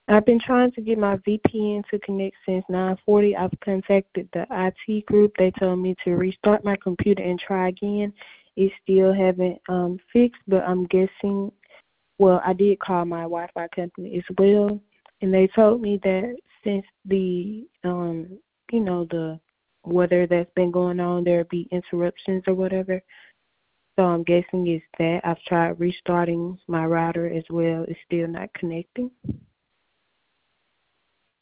I've been trying to get my VPN to connect since 9:40. I've contacted the IT group. They told me to restart my computer and try again. It still haven't fixed, but I'm guessing. Well, I did call my Wi-Fi company as well, and they told me that since the the weather that's been going on, there'll be interruptions or whatever. So I'm guessing it's that. I've tried restarting my router as well. It's still not connecting.